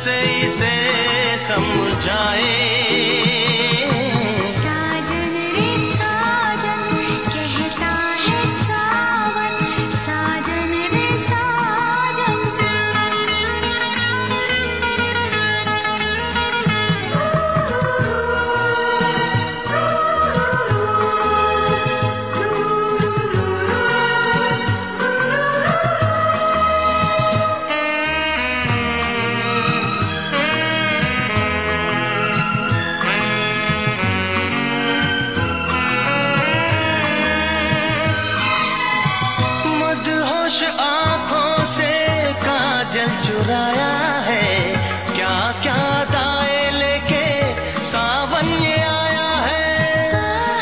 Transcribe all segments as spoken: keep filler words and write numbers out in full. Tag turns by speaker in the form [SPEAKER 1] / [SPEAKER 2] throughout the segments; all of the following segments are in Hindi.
[SPEAKER 1] कैसे इसे समझाए। होश आँखों से काजल चुराया है, क्या क्या दाए लेके सावन ये आया है।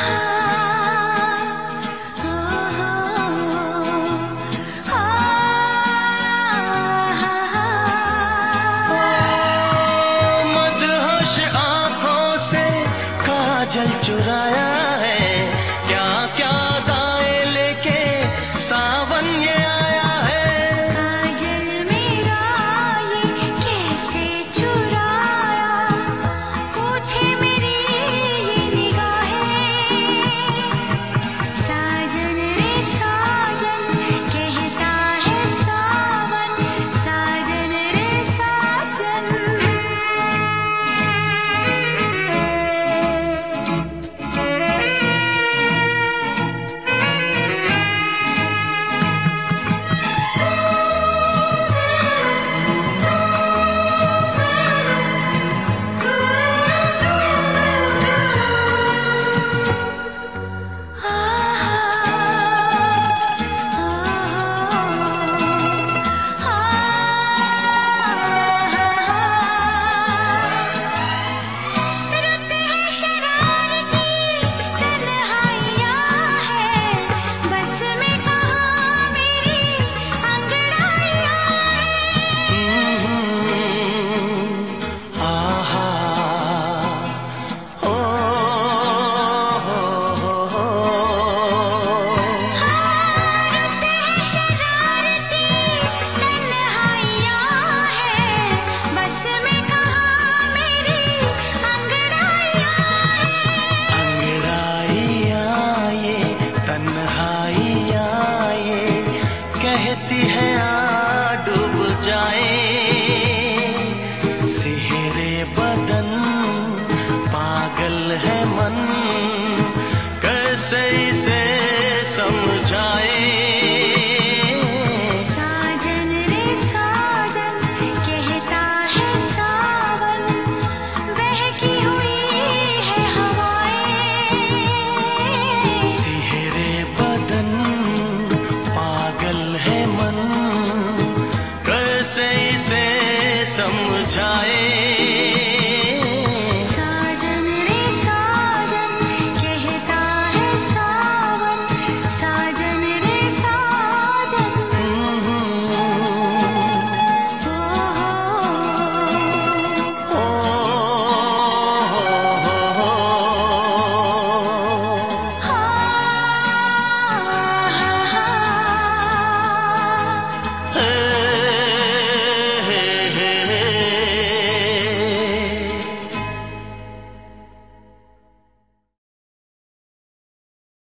[SPEAKER 1] मदहोश आँखों से काजल चुराया है, क्या क्या दाए लेके सावन ये कहती है आ डूब जाए, सिहरे बदन पागल है मन, कैसे इसे समझाए।
[SPEAKER 2] साजन रे साजन कहता है सावन, बहकी हुई है हवाएं।
[SPEAKER 1] सिहरे बदन पागल है मन, कैसे इसे समझाए।